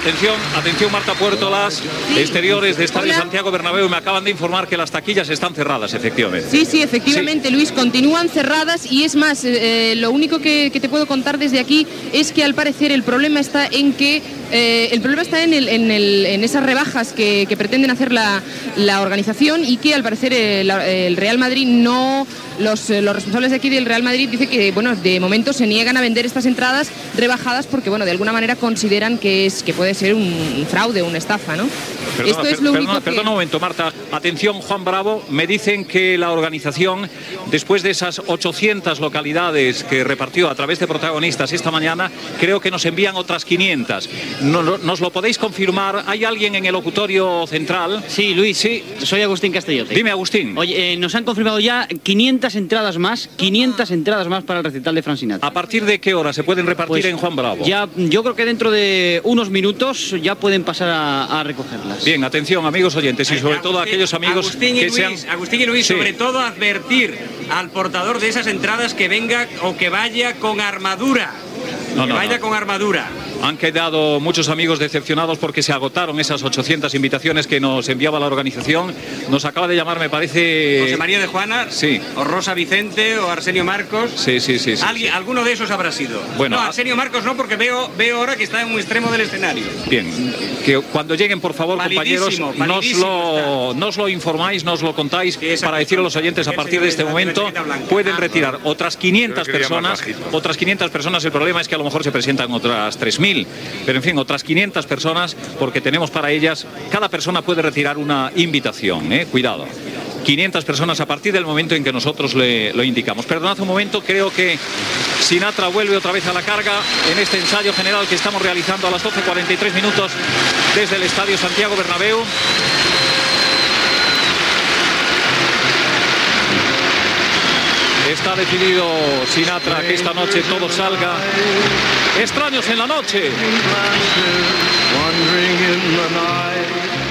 Atención Marta Puertolas, exteriores de Estadio Santiago Bernabéu. Me acaban de informar que las taquillas están cerradas, efectivamente. Sí, efectivamente, Luis, continúan cerradas y es más, lo único que te puedo contar desde aquí es que al parecer el problema está en que en esas rebajas que pretenden hacer la organización, y que al parecer el Real Madrid no... Los responsables de aquí del Real Madrid dicen que, bueno, de momento se niegan a vender estas entradas rebajadas porque, bueno, de alguna manera consideran que puede ser un fraude, una estafa, ¿no? Perdona un momento, Marta. Atención, Juan Bravo. Me dicen que la organización, después de esas 800 localidades que repartió a través de protagonistas esta mañana, creo que nos envían otras 500. ¿Nos lo podéis confirmar? ¿Hay alguien en el locutorio central? Sí, Luis. Sí. Soy Agustín Castellote. Dime, Agustín. Oye, nos han confirmado ya 500 entradas más para el recital de Frank Sinatra. ¿A partir de qué hora se pueden repartir en Juan Bravo? Ya, yo creo que dentro de unos minutos ya pueden pasar a recogerlas. Bien, atención, amigos oyentes, y sobre todo aquellos amigos Agustín y Luis, sobre todo advertir al portador de esas entradas que venga o que vaya con armadura. Con armadura. Han quedado muchos amigos decepcionados porque se agotaron esas 800 invitaciones que nos enviaba la organización. Nos acaba de llamar, me parece... José María de Juana, sí, o Rosa Vicente, o Arsenio Marcos. Sí. Alguno de esos habrá sido. Bueno, no, Arsenio Marcos no, porque veo ahora que está en un extremo del escenario. Bien, que cuando lleguen, por favor, compañeros, nos lo informáis, nos lo contáis, para decir a los oyentes, a partir de este momento pueden retirar otras 500 personas. El problema es que a lo mejor se presentan otras 3.000, pero en fin, otras 500 personas, porque tenemos para ellas, cada persona puede retirar una invitación, cuidado. 500 personas a partir del momento en que nosotros lo indicamos. Perdonad un momento, creo que Sinatra vuelve otra vez a la carga en este ensayo general que estamos realizando a las 12:43 minutos desde el Estadio Santiago Bernabéu. Está decidido Sinatra que esta noche todo salga. Extraños en la noche.